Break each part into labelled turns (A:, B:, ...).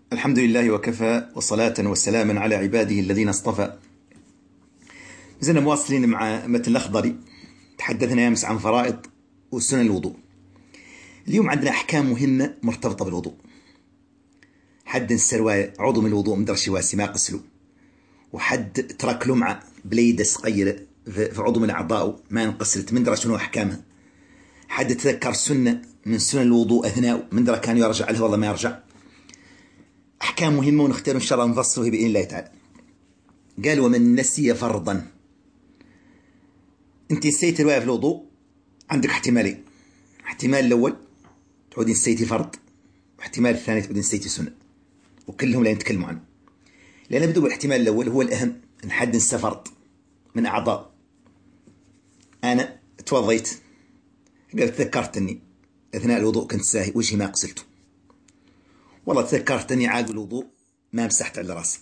A: الحمد لله وكفى وصلاة وسلاما على عباده الذين اصطفى. زلنا مواصلين مع متن الأخضري. تحدثنا أمس عن فرائض وسنن الوضوء. اليوم عندنا أحكام مهمة مرتبطة بالوضوء. حد السرواية عضو من الوضوء مدرش واسي ما قسلو، وحد ترك لمعة بليدة صغيرة في عضو من أعضائه ما انقسلت من درى شنو أحكامها. حد تذكر سنة من سنن الوضوء أثناء من درى كان يرجع له والله ما يرجع. أحكام مهمة ونختار إن شاء الله نفصله بإذن الله تعالى. قال ومن نسي فرضا. أنت نسيت رواية في الوضوء، عندك احتمالين. احتمال الأول تعودين نسيتي فرض، واحتمال الثاني تعودين نسيتي سنة، وكلهم لا نتكلموا عنه. لأن نبدأ بالاحتمال الأول هو الأهم، أن حد نسى فرض من أعضاء. أنا توضيت، قلت تذكرت أني أثناء الوضوء كنت ساهي وجهي ما غسلته، والله تذكرت أني عاقب الوضوء ما مسحت على راسي،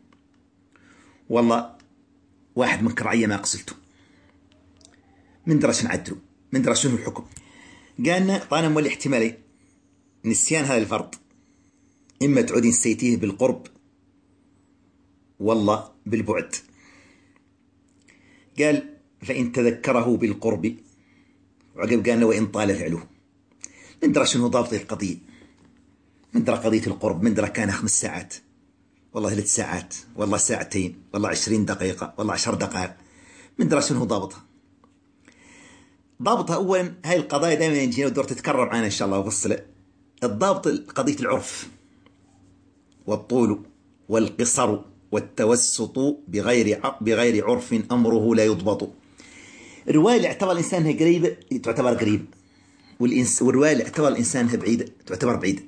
A: والله واحد من كرعية ما غسلته، من درش نعدله، من درش شنو الحكم. قالنا طالما مولي احتمالين نسيان هذا الفرض، إما تعودين نسيتيه بالقرب والله بالبعد. قال فإن تذكره بالقرب، وعقب قالنا وإن طال فعله. من درى شنو ضابط القضية، من درى قضية القرب، من درى كان 5 ساعات والله 3 ساعات والله ساعتين والله 20 دقيقة والله 10 دقائق، من درى شنو ضابطها. ضابطها أولا، هاي القضايا دائما يجينا ودور تتكرر معنا إن شاء الله وفصله. الضابط قضية العرف، والطول والقصر والتوسط بغير عرف أمره لا يضبط. الرواية اللي اعتبر الإنسان هي قريبة تعتبر قريبة، والرواية اللي اعتبر الإنسان هي بعيدة تعتبر بعيدة.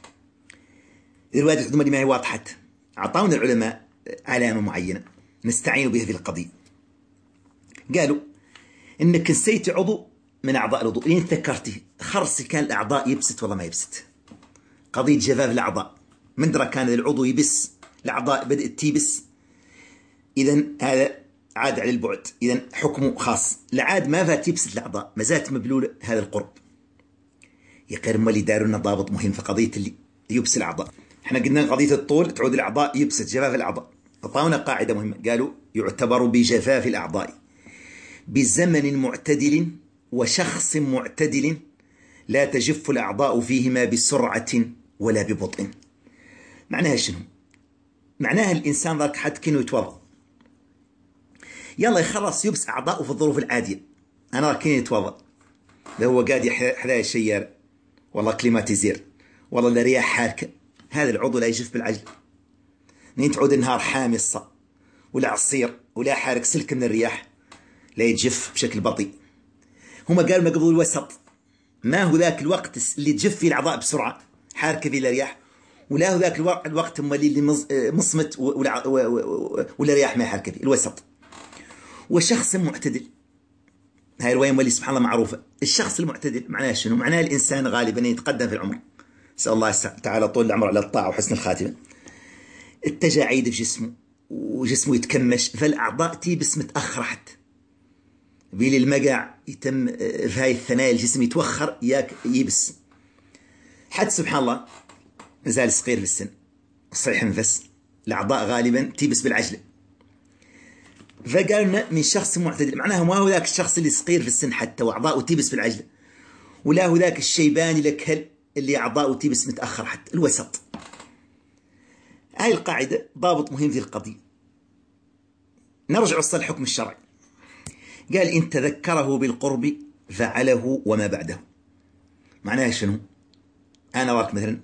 A: الرواية اللي ما هي واضحة أعطاونا العلماء علامة معينة نستعين بها في القضية. قالوا إنك نسيت عضو من أعضاء الوضوء، لين تذكرته خرصي كان الأعضاء يبست والله ما يبست، قضية جفاف الأعضاء، من درى كان العضو يبس الأعضاء بدأت تيبس، إذن هذا عاد على البعد، إذن حكمه خاص. لعاد ما فات يبست الأعضاء ما زالت مبلولة، هذا القرب. يقرم اللي داروا لنا ضابط مهم في قضية اللي يبس الأعضاء. احنا قلنا قضية الطول تعود الأعضاء يبست جفاف الأعضاء، أعطاونا قاعدة مهمة قالوا يعتبر بجفاف الأعضاء بزمن معتدل وشخص معتدل، لا تجف الأعضاء فيهما بسرعة ولا ببطء. معناها شنو؟ معناها الإنسان ذاك حد كأنه يتوضأ، يلا يخلص يبس أعضاءه في الظروف العادية. أنا كأني يتوضأ، ده هو قاعد حذايا الشيار والله كليماتيزير والله الرياح حاركة، هذا العضو لا يجف بالعجل. نين تعود النهار حامي الصا ولا عصير ولا حارك سلك من الرياح، لا يتجف بشكل بطيء. هما قالوا ما قبل الوسط، ما هو ذاك الوقت اللي تجف فيه الأعضاء بسرعة حاركة في الرياح، ولا هو ذاك الوقت هم اللي مصمت ولا رياح ما يحركة فيه، الوسط. وشخص معتدل، هاي الرواية اللي سبحان الله معروفة. الشخص المعتدل معناه شنو؟ معناه الإنسان غالبا يتقدم في العمر، نسأل الله تعالى طول العمر على الطاعة وحسن الخاتمة، التجاعيد في جسمه وجسمه يتكمش، فالأعضاء تيبس متأخرة، حتى بيل المقع يتم في هاي الثنايا الجسم يتوخر يبس، حتى سبحان الله نزال صغير في السن صحيح نفس الأعضاء غالبا تيبس بالعجلة. فقالوا لنا من شخص معتدل، معناها ما هو ذاك الشخص اللي صغير في السن حتى وأعضاءه تيبس بالعجلة، ولا هو ذاك الشيباني لكهل اللي أعضاءه تيبس متأخر، حتى الوسط. هاي القاعدة ضابط مهم في القضية. نرجع للصل الحكم الشرعي. قال إن تذكره بالقرب فعله وما بعده. معناها شنو؟ أنا واك مثلا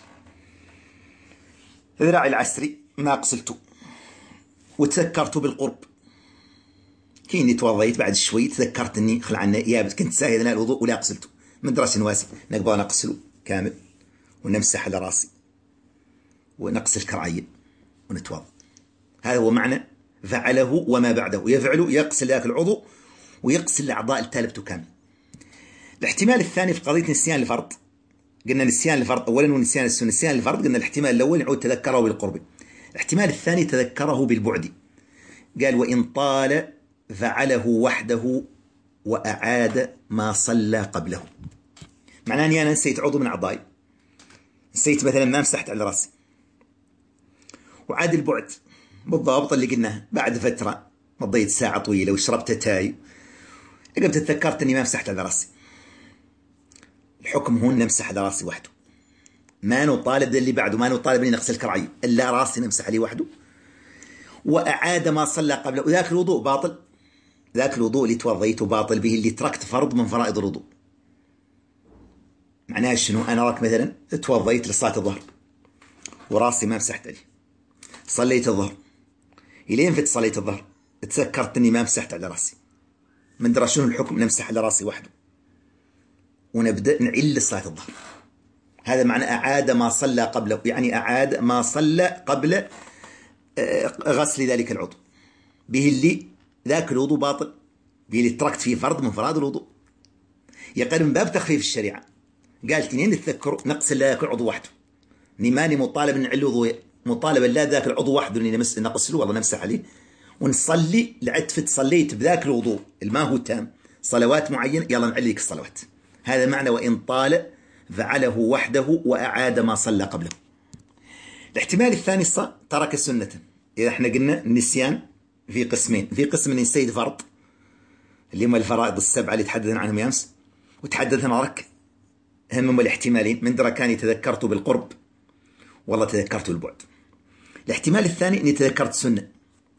A: ذراعي العسري ما غسلته وتذكرته بالقرب، كيني توضيت بعد شوي تذكرت اني خلعنا يابس كنت ساهي اثناء الوضوء ولا غسلته، من درس واسع نقبل نغسله كامل ونمسح على راسي ونغسل كرعيه ونتوضا. هذا هو معنى فعله وما بعده، يفعل يغسل ذاك العضو ويغسل الاعضاء التالبته كامل. الاحتمال الثاني في قضيه نسيان الفرض، قلنا نسيان الفرض اولا ونسيان السنه. نسيان الفرض قلنا الاحتمال الاول يعود تذكره بالقرب، الاحتمال الثاني تذكره بالبعد. قال وان طال فعله وحده وأعاد ما صلى قبله. معناه أني أنا نسيت عضو من أعضائي، نسيت مثلا ما مسحت على رأسي، وعاد البعد بالضبط اللي قلناه. بعد فترة مضيت ساعة طويلة وشربت تاي، قمت تذكرت اني ما مسحت على راسي. الحكم هو ان امسح على راسي وحده، ما نطالب اللي بعده، ما نطالب اني نغسل كرعي، الا راسي نمسح عليه وحده. واعاد ما صلى قبله، وذاك الوضوء باطل، ذاك الوضوء اللي توضيته باطل به، اللي تركت فرض من فرائض الوضوء. معناها شنو؟ انا راك مثلا توضيت لصلاة الظهر وراسي ما مسحت عليه، صليت الظهر، الين فت صليت الظهر تذكرت اني ما مسحت على راسي. من درى شنو الحكم؟ نمسح على راسي وحده ونبدا نعل صلاة الظهر. هذا معنى اعاد ما صلى قبله، يعني اعاد ما صلى قبل غسل ذلك العضو، به اللي ذاك الوضوء باطل، به اللي تركت فيه فرض من فرائض الوضوء. يقال من باب تخفيف الشريعه، قالت لي نتذكر نغسل ذاك العضو وحده، اني ماني مطالب نعل وضوء، مطالب لا ذاك العضو وحده اللي نغسله والله نمسح عليه ونصلي. لعد صليت بذاك الوضوء الما هو تام صلوات معينه، يلا نعليك الصلوات. هذا معنى وان طال فعله وحده واعاد ما صلى قبله. الاحتمال الثاني ترك سنة. إذا احنا قلنا النسيان في قسمين، في قسم نسيت فرض اللي هم الفرائض السبعة اللي تحدثنا عنهم أمس، وتحدثنا رك هم الاحتمالين، من درى كان تذكرته بالقرب والله تذكرته بالبعد. الاحتمال الثاني اني تذكرت سنة،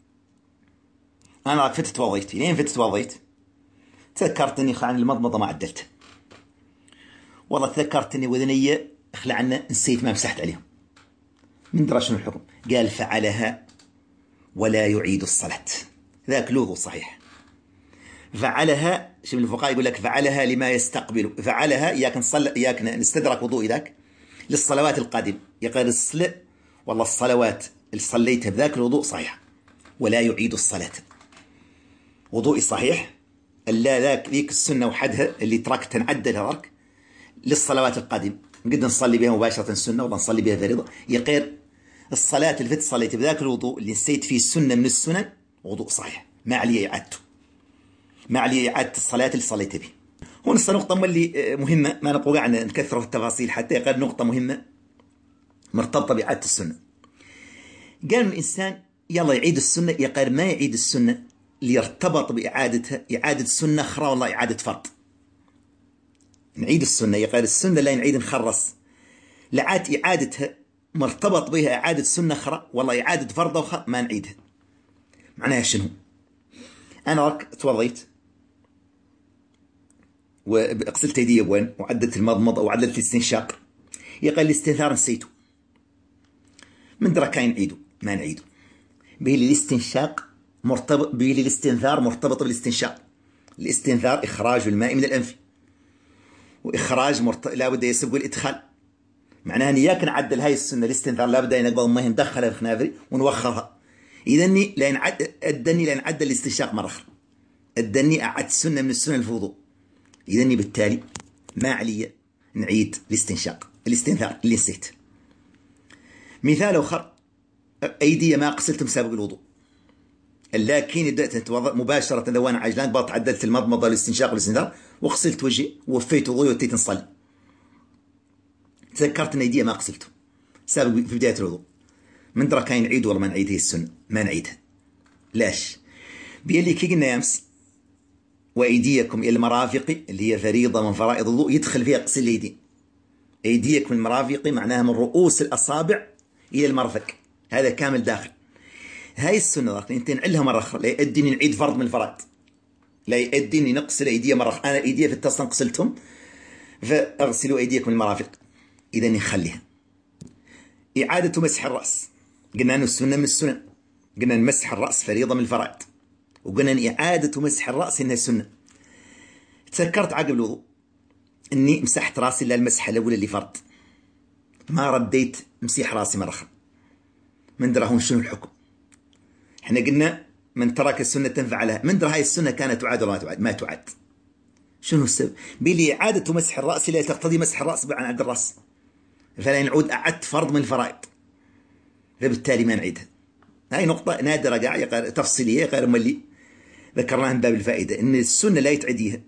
A: انا فتت توضيت، لين فتت توضيت تذكرت اني عن المضمضة ما عدلته، والله تذكرت اني وذنية اخلعنا نسيت ما مسحت عليهم. من درى شنو الحكم؟ قال فعلها ولا يعيد الصلاة. ذاك الوضوء صحيح، فعلها. شوف الفقهاء يقول لك فعلها لما يستقبل، فعلها ياك نصلي ياك نستدرك وضوء ذاك للصلوات القادمة. يقال الصلاة والله الصلوات اللي صليتها بذاك الوضوء صحيح ولا يعيد الصلاة، وضوئي صحيح، الا ذيك السنة وحدها اللي تركتها نعدلها رك للصلوات القادمة، نقدر نصلي بها مباشرة السنة والله نصلي بها فريضة. يقير الصلاة اللي فت صليت بذاك الوضوء اللي نسيت فيه السنة من السنن وضوء صحيح، ما علي إعادته، ما علي إعادة الصلاة اللي صليت به. هون نقطة اللي مهمة، ما نبغى قاعد نكثر في التفاصيل، حتى يقال نقطة مهمة مرتبطة بإعادة السنة. قال الإنسان يلا يعيد السنة، يقال ما يعيد السنة اللي يرتبط بإعادتها إعادة سنة أخرى والله إعادة فرض. نعيد السنة، يقال السنة لا نعيد نخرص، لعاد إعادتها مرتبط بها إعادة سنة أخرى والله إعادة فرض أخرى ما نعيدها. معناها شنو؟ أنا راك توضيت وغسلت يدي بوين وعدلت المضمضة وعدلت الاستنشاق، يقال الاستنثار نسيته، من درى كاين نعيده ما نعيده، به الاستنشاق مرتبط به الاستنثار مرتبط بالاستنشاق. الاستنثار إخراج الماء من الأنف، وإخراج لا بد يسبق الإدخال، معناها نياك نعدل هاي السنة الاستنثار لا بد نقبض الماء ندخلها في خنافري ونوخرها. إذني لا أدني لا نعدل الاستنشاق مرة أخرى، أدني أعد سنة من السنة الوضوء، إذني بالتالي ما علي نعيد الاستنشاق الاستنثار اللي نسيت. مثال آخر، أيدي ما غسلتم سابق الوضوء، لكن بدأت أتوضأ مباشرة ذا وأنا عجلان بط عدلت المضمضة والاستنشاق والاستنثار وغسلت وجهي ووفيت وضوئي واتيت نصلي، تذكرت أن أيدي ما غسلته سابق في بداية الوضوء، من درى كاين نعيد ولا ما نعيد هي السنة ما نعيدها. لاش؟ بيلي كي قلنا يامس وأيديكم إلى المرافق اللي هي فريضة من فرائض الوضوء يدخل فيها غسل اليدين. أيديكم المرافق معناها من رؤوس الأصابع إلى المرفق، هذا كامل داخل. هاي السنة انت نعلها مرة أخرى، لا يؤديني نعيد فرض من الفرائض، لا يؤديني نغسل أيدي مرة أخرى. أنا أيدي في التصن غسلتهم فأغسلوا أيديكم المرافق، إذا نخليها. إعادة مسح الرأس، قلنا أنه السنة من السنن، قلنا أن مسح الرأس فريضة من الفرائض، وقلنا أن إعادة مسح الرأس إنها سنة. تذكرت عقب الوضوء أني مسحت رأسي إلا المسحة الأولى اللي فرض، ما رديت مسيح رأسي مرة أخرى، من درى هون شنو الحكم؟ احنا قلنا من ترك السنة تنفعلها، من درى هاي السنة كانت تعاد ولا ما تعاد؟ ما تعاد. شنو السبب؟ بلي إعادة مسح الرأس لا تقتضي مسح الرأس عن عند الرأس، فلا نعود أعدت فرض من الفرائض، فبالتالي ما نعيدها. هاي نقطة نادرة قاعدة تفصيلية غير ملي ذكرناها من باب الفائدة، إن السنة لا يتعديها.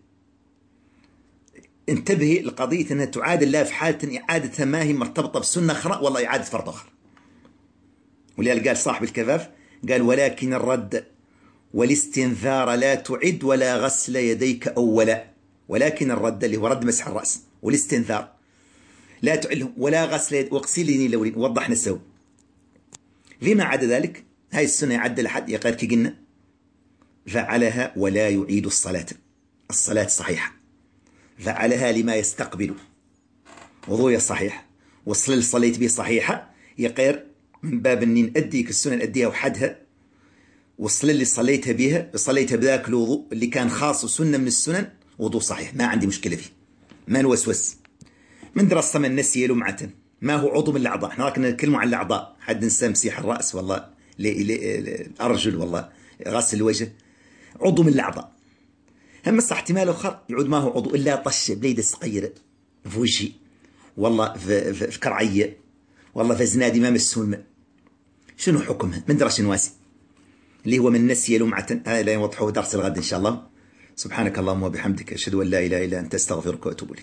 A: انتبهي لقضية أنها تعاد الله في حالة إعادتها ما هي مرتبطة بسنة أخرى والله إعادة فرض أخرى. ولذلك قال صاحب الكفاف، قال ولكن الرد والاستنثار لا تعد ولا غسل يديك أولا. ولكن الرد اللي هو رد مسح الرأس، والاستنثار لا تعد ولا غسل يد، واغسلني لولين، وضحنا السو. فيما عدا ذلك هاي السنة يعدل أحد يقال كي قلنا فعلها ولا يعيد الصلاة، الصلاة صحيحة، فعلها لما يستقبل وضوء صحيح، وصل اللي صليت به صحيحة يقير من باب اني نأديك السنن أديها وحدها، وصل اللي صليتها بها صليتها بذاك الوضوء اللي كان خاص وسنة من السنن، وضوء صحيح ما عندي مشكلة فيه، ما نوسوس. من درس من نسي لمعة ما هو عضو من الأعضاء، احنا راكنا نتكلم عن الأعضاء، حد نسى مسيح الرأس والله الأرجل والله غسل الوجه، عضو من الأعضاء. هم صح احتمال آخر يعود ما هو عضو إلا طشة بليدة صغيرة في وجهي، والله في كرعية، والله في زنادي ما مسون. شنو حكمها؟ من درس واسع اللي هو من نسي لمعة، هذا لا يوضحه درس الغد إن شاء الله. سبحانك اللهم وبحمدك، أشهد أن لا إله إلا أنت، أستغفرك وأتوب إليك.